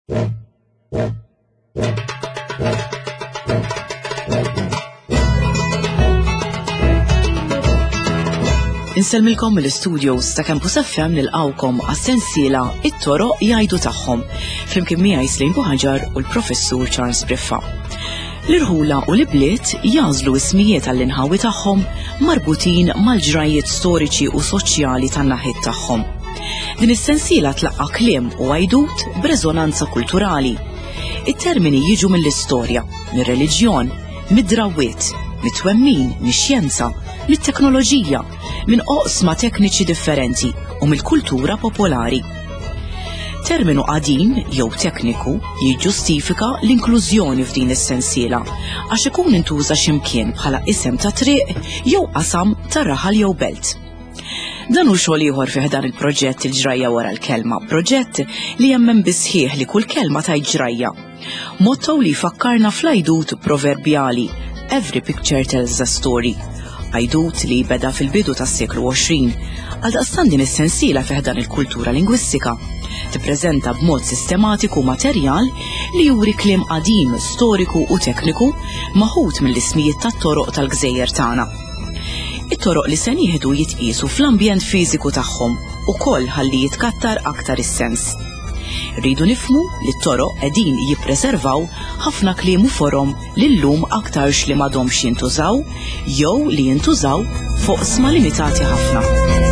Inselmilkom mill-studios ta' Campus FM nilqawkom għas-sensiela It-Toroq jgħidu tagħhom flimkien miegħi Slim Buħaġar u l-Professur Charles Briffa. L-irħula u l-ibliet jażlu ismijiet għall-inħawi tagħhom marbutin mal-ġrajiet storiċi u soċjali tan-naħiet tagħhom. Din is-sensiela tlaqqa kliem u għajdut b'reżonanza kulturali. It-termini jiġu mill-istorja, mir-reliġjon, mid-drawwiet, mit-twemmin, mix-xjenza, mit-teknoloġija, minn oqsma tekniċi differenti u mill-kultura popolari. Terminu qadim jew tekniku jiġġustifika l-inklużjoni f'din is-sensiela għax ikun intuża x'imkien bħala isem ta' triq jew qasam ta' raħal jew belt. Dan hu xogħol ieħor fih dan il-proġett il-ġrajja wara l-kelma, proġett li jemmen bisħieħ li kull kelma tgħid ġrajja. Motto li jfakkarna fl-għajdut proverbjali Every picture tells a story. Għajdut li beda fil-bidu tas-seklu 20, għaldaqstant din is-sensiela fih dan il-kultura lingwistika tippreżenta b'mod sistematiku materjal li juri kliem qadim, storiku u tekniku maħud mill-ismijiet tat-toroq tal-gżejjer tagħna. It-toroq li se nieħdu jitqisu fl-ambjent fiżiku tagħhom ukoll ħalli jitkattar aktar is-sens. Rridu nifhmu li t-toroq qegħdin jippreservaw ħafna kliem u forom li llum aktarx li m'għadhomx jintużaw jew li jintużaw fuq oqsma limitati ħafna.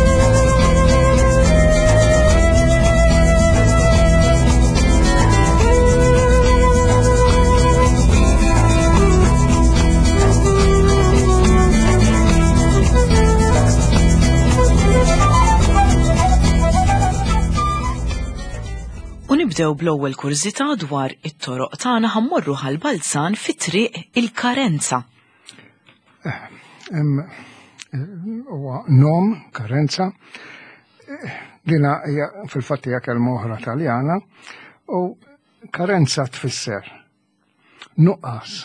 Nibdew bl-ewwel kurżità dwar it-toroq tagħna ħammorru ħall-Balzan fit-triq il-Karenza. Huwa nom Karenza. Dina hija fil-fatt hija kelma oħra Taljana u Karenza tfisser nuqqas,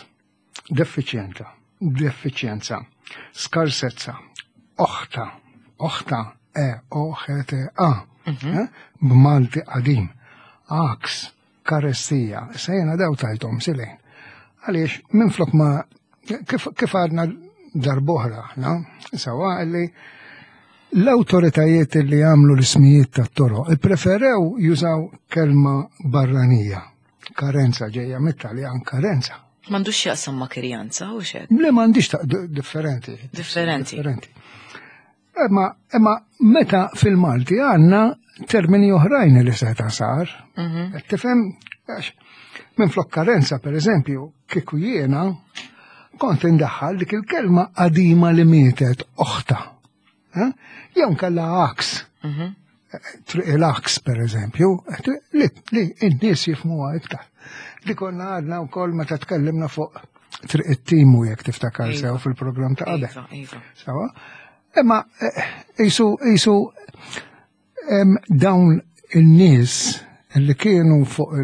defiċjenza, skarsezza, oħta, oħta, b'Malti qadim. Aks, karestija, sejna daw tajtom silejn. Għaliex, minflok ma, kif għadna darbohra, sawa li l-autoritajiet li għamlu l-ismijiet ta' toro, preferew jużaw kelma barranija. Karenza ġeja mit-Taljan karenza. M'għandux jaqsam ma' kirjanza u xed? Le m'għandix ta' differenti. Imma meta fil-Malti għanna termini oħrajn li seta sar. Tifhem, minn flok karenza, per eżempju, kieku jiena kont indaħħal dik il-kelma qadima li mietet oħta. Jew nkella aks. Il-aks, per eżempju, li n-nies jifmuha iktar. Li konna għadna wkoll meta tkellimna fuq triq it-timu jekk tiftakar sew fil-programm ta' qabel. Sawa? Imma jisu dawn in-nies li kienu fuq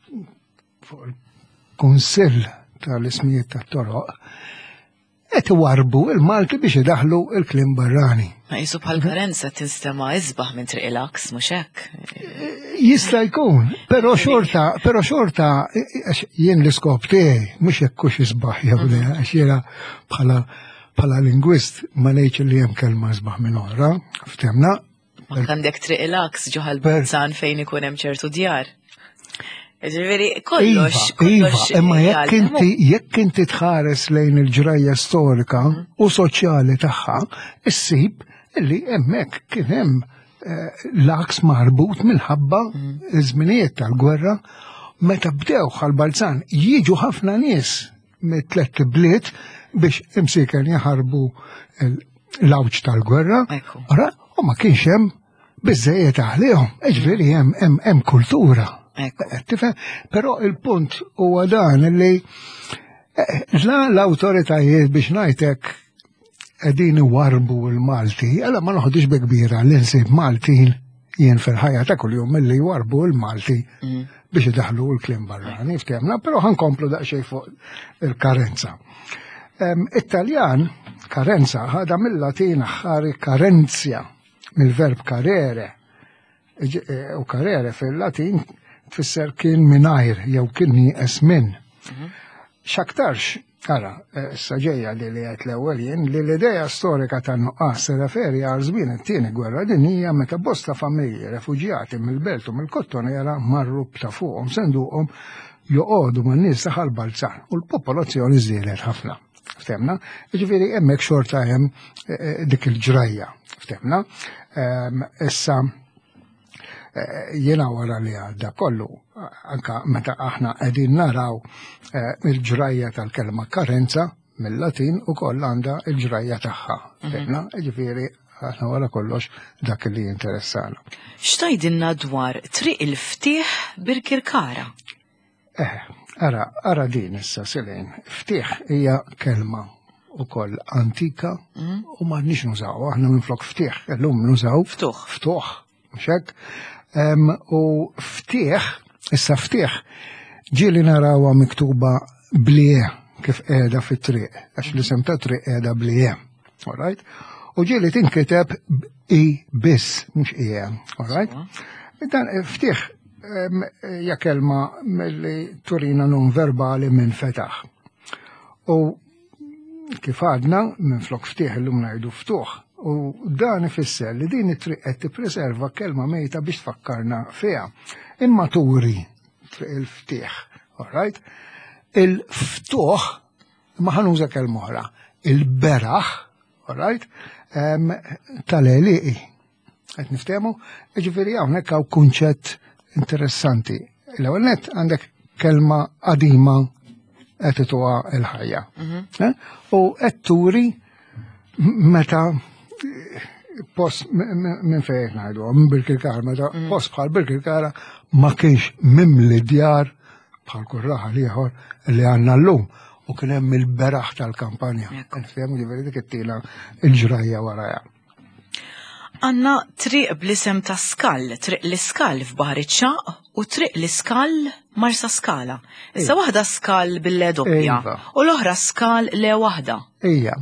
il-Kunsill tal-ismijiet tat-toroq qed iwarbu il-Malti biex idaħlu il-kliem barrani. Ma jisu bħal Karenza tinstema' isbaħ minn triq il-aks mhux hekk. Jista' jkun, però xorta jien l-iskop tiegħi mhux hekk hux isbaħ jew le għax jiena bħala lingwist ma ngħidx li hemm kelma isbaħ minn oħra, ftemna. Ma għandek triq il-aks ġoħal Balzan fejn ikun hemm ċertu djar. Ġifieri kollox. Imma jekk inti tħares lejn il-ġrajja storika u soċjali tagħha, issib illi hemmhekk kien hemm l-aks marbut minħabba iż-żminijiet tal-gwerra meta bdew ħal-Balzan jiġu ħafna nies mit-tlet bliet biex imsiken jaħarbu l-awġ tal-gwerra. U ma kienx hemm biżżejjed għalihom, ġifieri hemm kultura. Però il-punt huwa dan li l-awtoritajiet biex ngħidlek qegħdin iwarbu l-Malti, alla ma noħodix bi kbira li nsib Maltin jien fil-ħajja ta' kuljum milli jwarbu l-Malti biex idaħlu l-kliem barrani, ftemna, però ħankomplu daqsxejn fuq il-karenza. It-Taljan karenza ħada mill-Latin ħari karenzja mill-verb karere u karere fil-Latin tfisser kien minajr jew kien nieqes minn. X'aktarx, ara, issa ġejja li qed l-ewwel jien li l-idea storika tan-nuqqas referi għal żmien it-tieni gwerra dinjija meta bosta familji refuġjati mill-Belt u mill-Kottonera marru ta' fuqhom senduqhom joqogħdu man-nies saħal Balzan u l-popolazzjoni żdiedet ħafna. Ftemna, ġifieri hemmhekk xorta hemm dik il-ġrajja. Ftemna, issa jiena wara li għadda kollu, anka meta aħna qegħdin naraw il-ġrajja tal-kelma karenza mill-Latin ukoll għandha il-ġrajja tagħha. Ftemna, ġifieri aħna wara kollox dak li jinteressana. X'tgħidilna dwar triq il-ftieħ Birkirkara? Ara din issa Silin, ftieħ hija kelma ukoll antika u m'għandniex nużaw, aħna minflok ftieħ, illum nużaw ftuħ, mhux hekk. U ftieħ, issa ftieħ ġieli narawha miktuba blie kif qiegħda fit-triq, għax l-isem ta' triq qiegħda blie, all right? U ġieli tinkiteb i biss, mhux ija, all right? Dan ftieħ hija kelma milli turina non verbali minn fetaħ. U kif għadna minflok ftieħ illum ngħidu ftuħ, u dan ifisser li din it-triq qed tippreserva kelma mejta biex tfakkarna fiha. Imma turi triq il-ftieħ, all right? Il-ftuħ ma ħanuża kelma oħra, il-beraħ, all right? Tal-eliqi. Qed niftehmu? Jiġifieri hawnhekk hawn kunċett interessanti. L-ewwel nett għandek kelma qadima qed tituha l-ħajja. U qed turi meta post minn fejn ngħidu minn Birkirkara, meta post bħal Birkirkara ma kienx mimli djar bħal kurraħa ieħor li għandna llum u kien hemm il-beraħ tal-kampanja. Nifhem ġifieri dik it-tiela l-ġrajja warajha. Għanna triq bl-isem ta' Skall, triq l-Iskall f'Baħar iċ-Ċaq u triq l-Iskall Marsa Skala. Issa waħda Skall bil-le doppja u l-oħra Skall le waħda. Ija,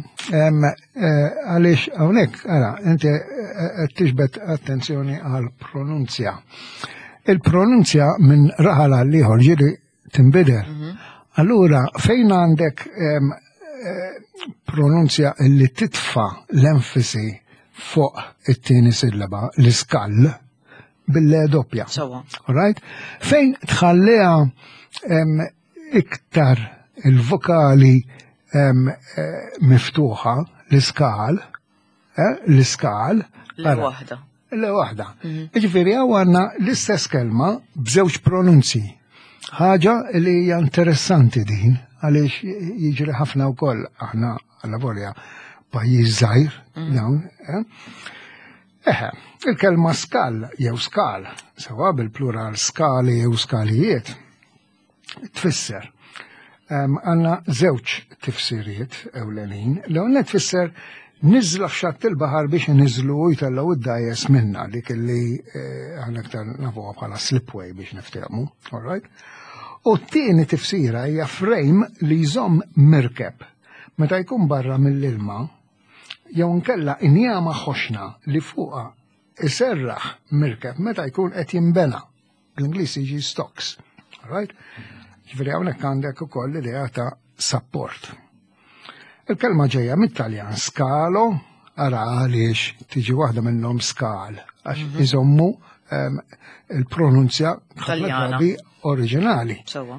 għaliex hawnhekk ara inti qed tixbet attenzjoni għal pronunzja. Il-pronunzja minn raħal għal ieħor ġieli tinbidel. Allura fejn għandek pronunzja li titfa' l-enfasi fuq it-tieni sillaba l-iskall bil-le doppja. All right? Fejn tħalliha iktar il-vokali miftuħa l-iskal, l-waħda. L-waħda. Ġifieri hawn għandna l-istess kelma b'żewġ pronunzi. Ħaġa li hija interessanti din għaliex jiġri ħafna wkoll aħna għall-volja pajjiż żgħir dawn. Il-kelma skall jew skal, sewa bil-plural skali jew skalijiet, tfisser. Għandna żewġ tifsiriet ewlenin. L-ewwel tfisser niżla f'xatt il-baħar biex niżlu u jtellgħu id-dajjes minna dik li aħna aktar nafuha bħala slipway biex niftehmu, all right? U t-tieni tifsira hija frame li jżomm mirkeb. Meta jkun barra mill-ilma, jew nkella injama ħoxna li fuqha iserraħ mirkeb meta jkun qed jinbena. Bl-Ingliż jiġi stocks. All right? Ġifieri hawnhekk għandek ukoll l-idea ta' support. Il-kelma ġejja mit-Taljan skalo, ara għaliex tiġi waħda minnhom skal, għax iżommu il-pronunzja drabi oriġinali.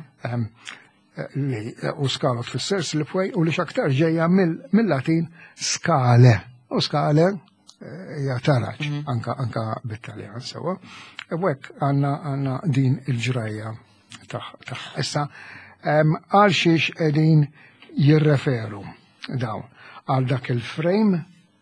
U skalo tfisser slipway u li xaktar ġejja mill-Latin skale. U skale hija taraġ anka bit-Taljan sewa. Hekk għandna din il-ġrajja tagħha. Issa għal xiex qegħdin jirreferu dawn għal dak il-frame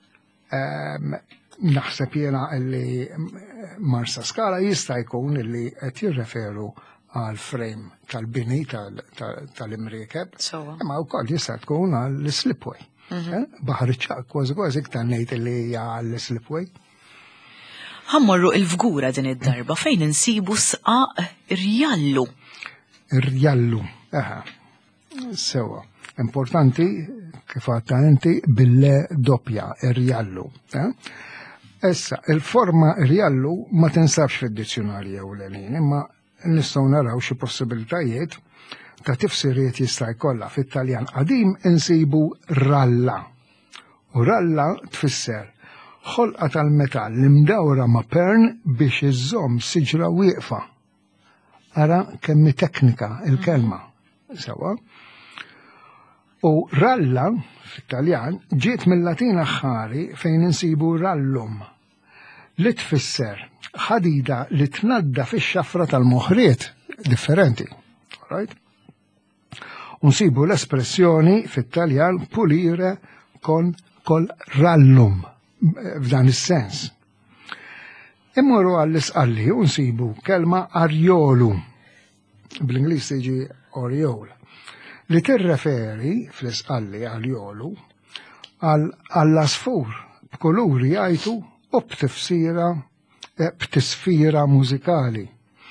naħseb jiena li Marsa Skala jista' jkun li qed jirreferu għal frame tal-bini tal-imriekeb, imma wkoll jista' tkun għall-slipway. Baħar iċ-Ċaq kważi iktar ngħid li hija għall-slipway. Ħammorru il-Fgura din id-darba fejn insibu sqaq Rjallu. Rjallu, sewa. Importanti kif għadta inti bil-le doppja, Rjallu. Issa, il-forma Rjallu ma tinsabx fid-dizzjonarji ewlenin, imma nistgħu naraw xi possibilitajiet ta' tifsiriet jista' jkollha fit-Taljan qadim insibu ralla. U ralla tfisser ħolqa tal-metall li mdawra ma' pern biex iżżomm siġra wieqfa. Ara kemmi teknika il-kelma. Sewa. U ralla fit-Taljan ġiet mill-Latin aħħari fejn insibu rallum li tfisser ħadida li tnadda fix-xafra tal-moħriet differenti. Right? Unsibu l-espressjoni fit-Taljan pulire con kol rallum f'dan is-sens. Immorru għall-isqalli unsibu kelma arjolu bl-Ingliż tiġi oriole li tirreferi fl-isqalli arjolu għall-asfur b'kuluri jgħidu u b'tisfira mużikali.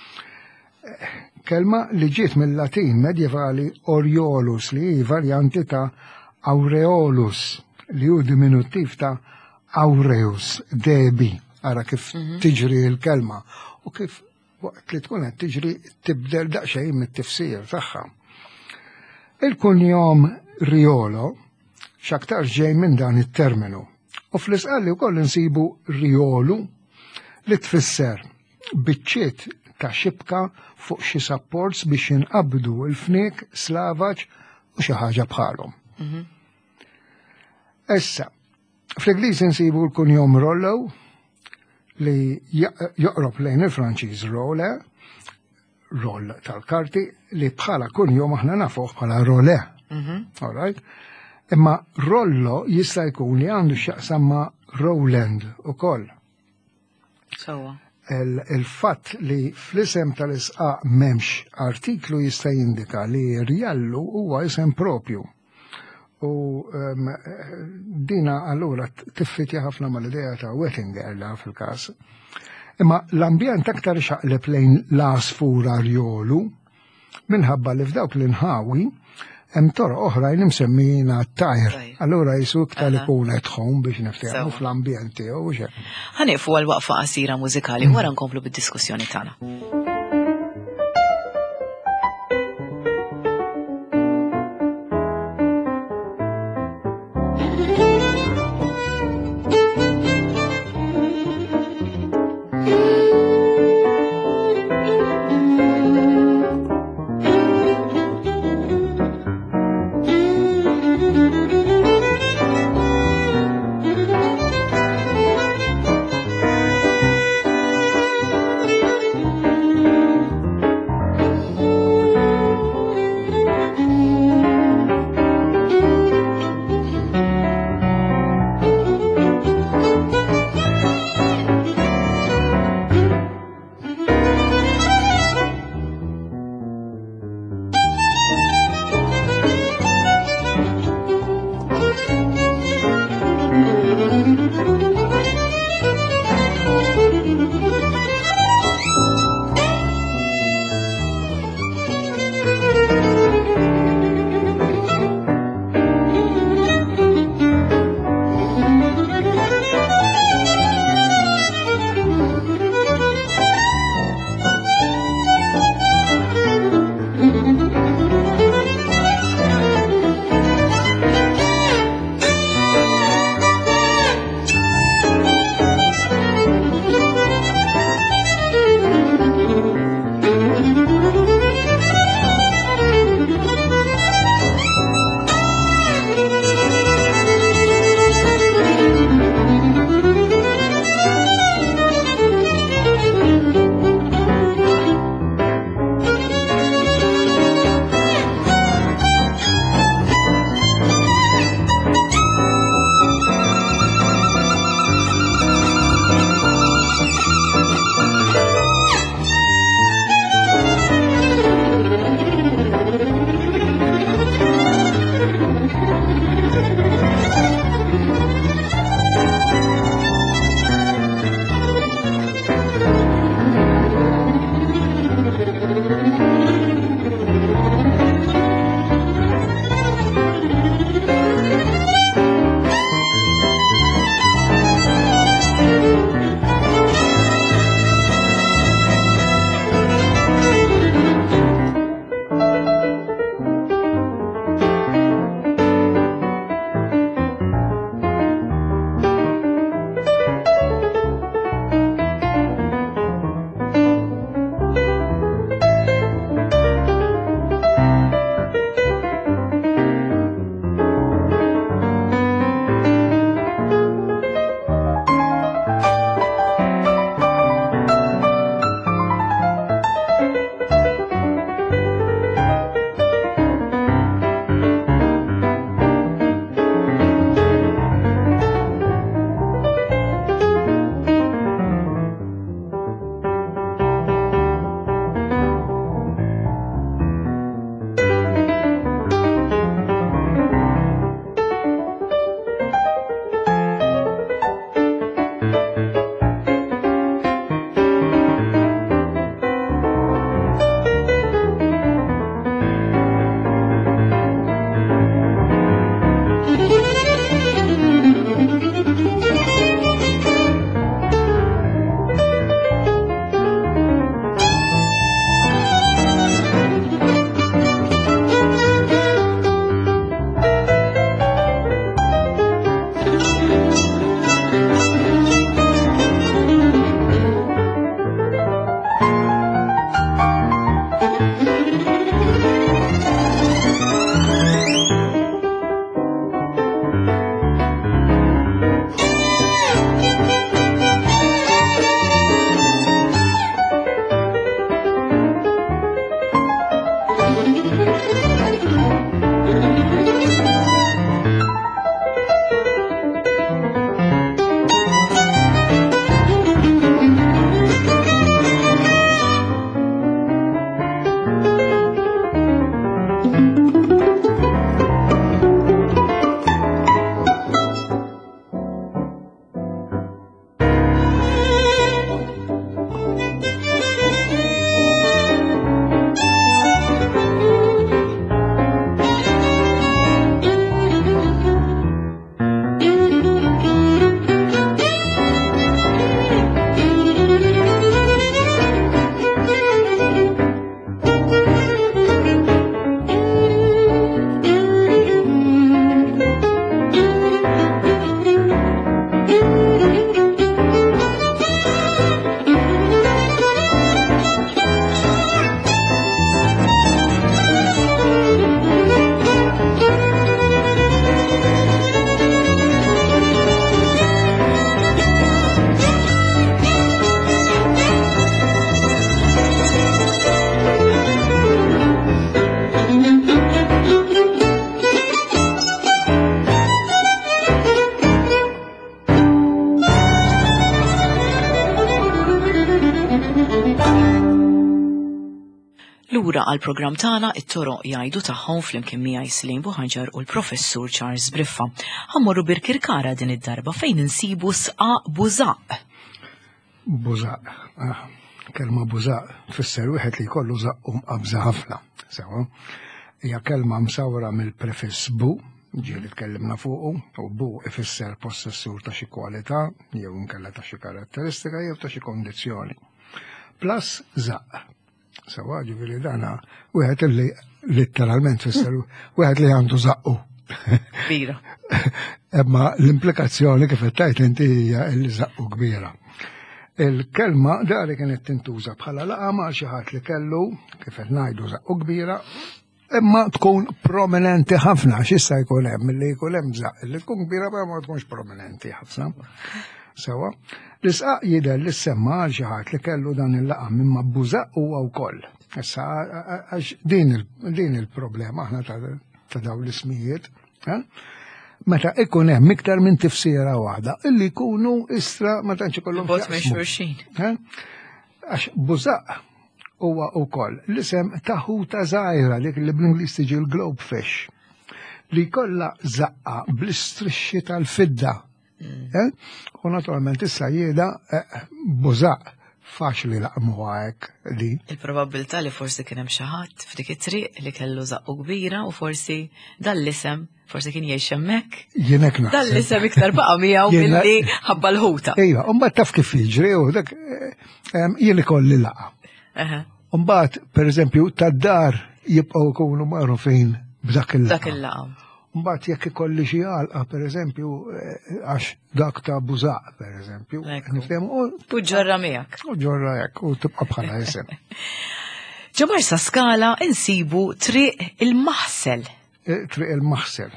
Kelma li ġiet mill-Latin medjevali oriolus li hi varjanti ta' aureolus li hu diminuttiv ta' aureus, debi, ara kif tiġri l-kelma u kif waqt li tkun qed tiġri tibdel daqsxejn mit-tifsir tagħha. Il-kunjom riolo x'aktar ġej minn dan it-terminu u fl-isqalli wkoll insibu riolu li tfisser biċċiet ta' xibka fuq xi supports biex jinqabdu l-fniek slavaġ u xi ħaġa bħalhom. Issa, fl-Ingliż insibu l-kunjom rollo li joqrob lejn il-Franċiż role, roll tal-karti li bħala kunjom aħna nafuh bħala role. All right? Imma rollo jista' jkun li għandu x'jaqsam ma' Rowland ukoll. Il-fatt li fl-isem tal-isqaq m'hemmx artiklu jista' jindika li rjallu huwa isem propju. U dina allura tiffitja ħafna mal-idea ta' Wettinger la fil-każ. Imma l-ambjent aktar xaqleb lejn l-asfur arjolu minħabba li f'dawk l-inħawi hemm toroq oħrajn imsemmijina tajr. Allura jisu iktar ikun at home biex niftehmu fl-ambjent tiegħu u x'hekk. Ħanieqfu għal waqfa qasira mużikali wara nkomplu bid-diskussjoni tagħna. Lura għall-programm tagħna it-toroq jgħidu tagħhom flimkien miegħi Silejn Buħanġar u l-Professur Charles Briffa. Ħammorru Birkirkara din id-darba fejn insibu sqa Bużaq. Bużaq. Kelma bużaq tfisser wieħed li jkollu żaq qabża ħafna. Sewa. Hija kelma msawra mill-prefiss bu, ġieli tkellimna fuqu, u bu ifisser possessur ta' xi kwalità, jew inkella ta' xi karatteristika jew ta' xi kondizzjoni. Plus żaq. Sewa, ġifieri dana wieħed li letteralment fisser wieħed li għandu żaqqu. Kbira. Imma l-implikazzjoni kif qed tgħid inti hija li żaqqu kbira. Il-kelma dari kienet tintuża bħala laqama għal xi ħadd li kellu kif qed ngħidu żaqqu kbira, imma tkun prominenti ħafna x'issa jkun hemm milli jkun hemm żaq li tkun kbira ma tkunx prominenti ħafna. Sewa, l-isqaq jidher li semma għal xi ħadd li kellu dan il-laqam imma bużaq huwa wkoll. Issa għax din il-problema aħna ta' dawn l-ismijiet. Meta ikun hemm iktar minn tifsira waħda illi jkunu istra ma tantx ikollhom xulxin. Għax bużaq huwa wkoll l-isem ta' ħuta żgħira dik li bl-Ingliż tiġi l-globefish li jkollha żaqqa bl-istrixxi tal-fidda. U naturalment issa jieda bużaq faċli laqmuha hekk li. Il-probabilità li forsi kien hemm xi ħadd f'dik it-triq li kellu żaqqu kbira u forsi dan l-isem forsi kien jgħix hemmhekk. Jien hekk naħseb. Dan l-isem iktar baqa' miegħu milli ħabba l-ħuta. Ejja, u mbagħad taf kif jiġri u dak jien ikolli laqa. Mbagħad pereżempju tad-dar jibqgħu jkunu magħrufin b'dak il-laqam. Mbagħad jekk ikolli xi għalqa pereżempju għax dak ta' bużaq pereżempju. Nifhemu u ġorra miegħek. U ġorra hekk u tibqa' bħala isem. Ġemar sa skala insibu triq il-maħsel. Triq il-maħsel.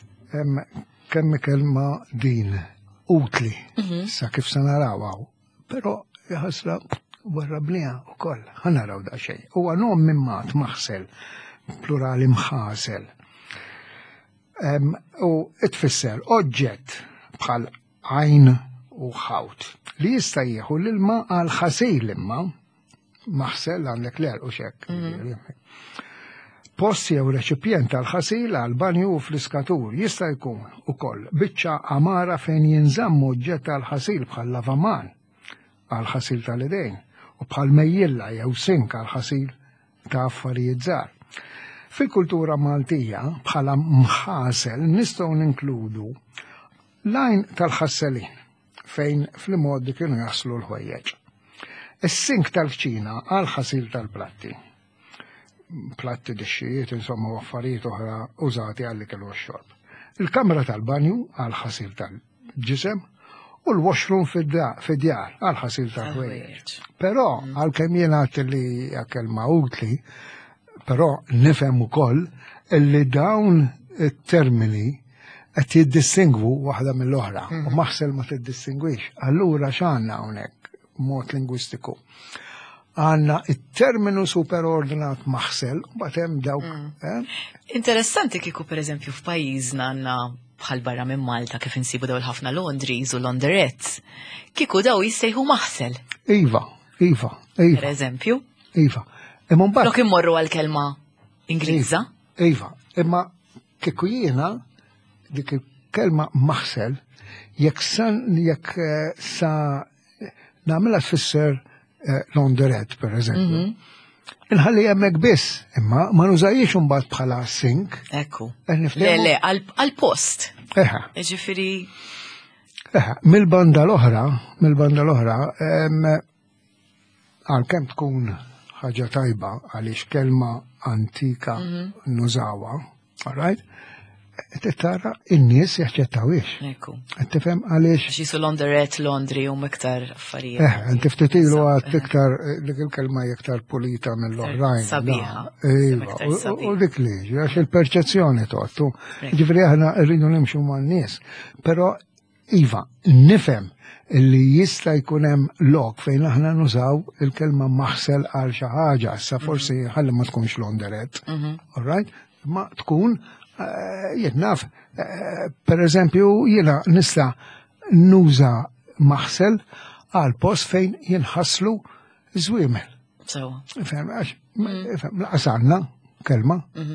Kemm kelma din utli sa kif se narawha. Però jaħasra warrabniha wkoll. Ħanaraw daqsxejn. Huwa nom minn mat maħsel, plurali mħasel. U tfisser oġġett bħal għajn u ħawt li jista' jieħu l-ilma għal ħasil imma maħsel għandek l u xek. Post jew reċipjent għal ħasil għal banju u fl-iskatur jista' jkun ukoll biċċa amara fejn jinżamm oġġett għal ħasil bħal lavaman għal ħasil tal-idejn u bħal mejjilla jew sink għal ħasil ta' affarijiet żgħar. Fil-kultura Maltija bħala mħasel nistgħu ninkludu l-għajn tal-ħasselin fejn fl-modi kienu jaslu l-ħwejjeġ. Is-sink tal-kċina għal ħasil tal-platti. Platti dixxijiet insomma affarijiet oħra użati għalli kellu x-xorb. Il-kamra tal-banju għal ħasil tal-ġisem u l-washroom fid-djar għal ħasil tal-ħwejjeġ. Però għalkemm jien għat li kelma utli, però nifhem ukoll li dawn it-termini qed jiddistingwu waħda mill-oħra u maħsel ma tiddistingwix. Allura x'għandna hawnhekk mod lingwistiku. għanna il-terminu superordinat maħsel, batem dawk. Interessanti kiku per eżempju f'pajjiżna għanna bħal barra minn Malta kif insibu daw ħafna laundries u launderettes, kiku daw jissejħu maħsel. Iva. Per eżempju. Iva. Lok immorru għal-kelma Ingliża. Iva. Imma kiku jiena dik il-kelma maħsel jekk sa nagħmilha tfisser launderette per eżempju. Inħalli hemmhekk biss, imma ma nużajiex imbagħad bħala sink. Ekku. Le, għal-post. Ġifieri. Mill-banda l-oħra, għalkemm tkun ħaġa tajba għaliex kelma antika nużawha, all right? Tara, in-nies jaċċettawiex. Ekku. Tifhem għaliex. Xisu launderette, laundry u miktar affarijiet. Tiftitilu għad iktar dik il-kelma iktar pulita mill-oħrajn. Sabiħa. U dik li, għax il-perċezzjoni toqtu. Ġifri aħna rridu nimxu man-nies. Però iva, nifhem illi jista' jkun hemm lok fejn aħna nużaw il-kelma maħsel għal xi ħaġa, sa forsi ħalli ma tkunx launderette. All right? Ma tkun jennaf, per eżempju, jena nista nuża maħsel għal post fejn jenħaslu zwimel. Fem, laqasanna, kelma,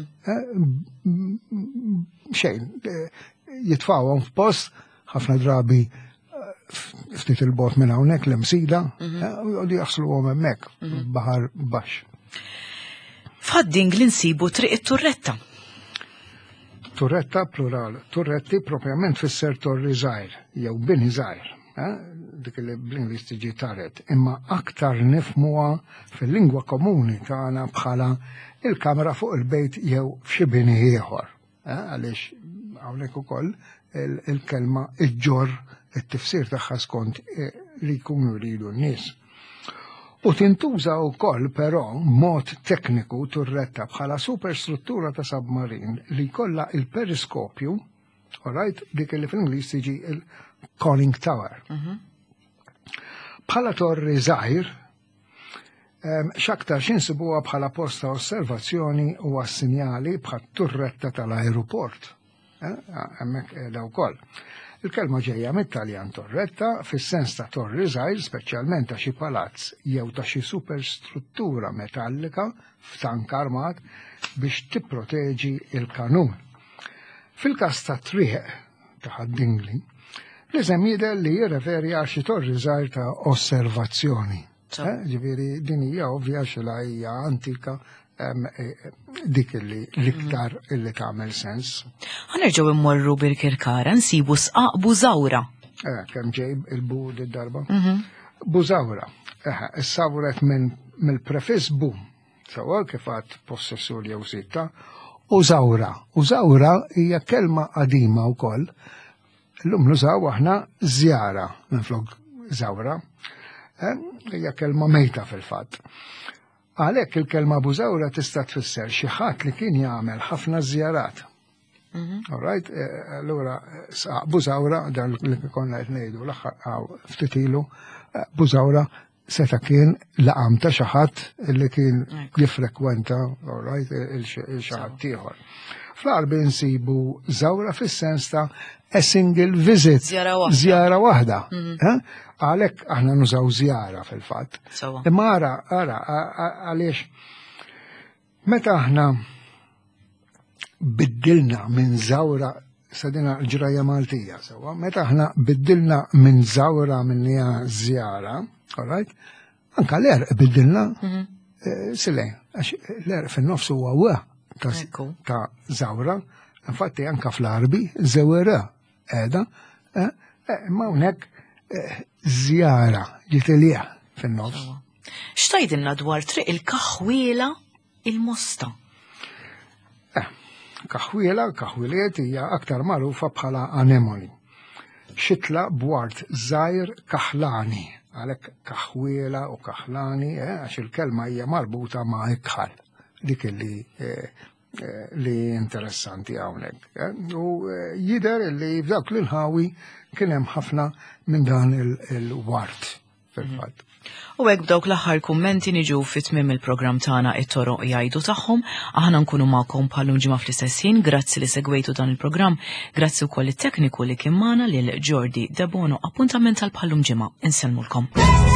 xejn, jitfawhom f'post, ħafna drabi ftit il-bot minn hawnhekk l-imsida, u jaħsluhom hemmhekk baħar baxx. F'Hadding li nsibu triq it-Turretta. Turretta plural, turretti propjament fisser torri żgħir, jew bini żgħir, dik li bl-Ingliż tiġi tarret, imma aktar nifmuha fil-lingwa komuni tagħna bħala il-kamra fuq il-bejt jew f'xi bini ieħor. Għaliex hawnhekk ukoll il-kelma iġġor it-tifsir tagħha skont li jkunu jridu n-nies. U tintuża wkoll però mod tekniku turretta bħala superstruttura ta' submarin li jkollha il-periskopju, alright, dik li fl-Ingliż tiġi il-conning tower. Bħala torri żgħir, x'aktar xinsibuha bħala post ta' osservazzjoni u għas-sinjali bħal turretta tal-ajruport. Hemmhekk qiegħda wkoll. Il-kelma ġejja mit-Taljan torretta fis-sens ta' torri żgħir, speċjalment ta' xi palazz jew ta' xi superstruttura metallika f'tank armat biex tipproteġi il-kanun. Fil-każ ta' triq ta' Haddingli, l-eżem jidher li jirreferi għal xi torri żgħir ta' osservazzjoni. Ġifieri din hija ovvja xilha hija antika dik l-iktar illi tagħmel sens. Ħanerġgħu immorru bil-Kirkara nsibu sqaq Bużawra. Kemm ġejb il-bud id-darba. Bużawra. Issawret mill-prefiss bu, sewa kif għad possessur jew sitta, u zawra. U zawra hija kelma qadima wkoll. Llum nużaw aħna żjara minflok zawra. Hija kelma mejta fil-fatt. Għalhekk il-kelma Bużawra tista' tfisser xi ħadd li kien jagħmel ħafna żjarat. All right, allura Bużawra dan li konna qed ngħidu l-aħħar ftit ilu, Bużawra seta' kien laqam ta' xi ħadd li kien jiffrekwenta, all right, il-xi ħadd ieħor. Fl-Arbi nsibu Zawra fis-sens ta' a single visit, żjara waħda. Għalhekk aħna nużaw żjara fil-fatt. Imma ara għaliex meta aħna biddilna minn Zawra sadina l-ġraja Maltija, sewa, meta aħna biddilna minn Zawra minn hija żjara, all right, anke l-erq biddilna silejn, għax l-erq fin-nofs huwa ta' Zawra, infatti anke fl-Arbi żewera qiegħda, imma hawnhekk żjara ġitilija fin-nofs. X'tgħidilna dwar triq il-Kaħwiela il-Mosta? Kaħwiliet hija aktar magħrufa bħala anemoni. Xitla b'wart żgħir kaħlani, għalhekk Kaħwiela u Kaħlani għax il-kelma hija marbuta ma' ikħal. Dik li interessanti hawnhekk. U jidher li f'dawk l-inħawi kien hemm ħafna minn dan il-wart fil-fatt. U hekk b'dawk l-aħħar kummenti niġu fit-tmiem il-programm tagħna it-toroq jgħidu tagħhom, aħna nkunu magħkom bħallum ġimgħa fl-istess ħin, grazzi li segwejtu dan il-programm, grazzi wkoll it-tekniku li kien magħna lil Jordi Debono appuntament tal bħallum ġimgħa. Insellmulkom.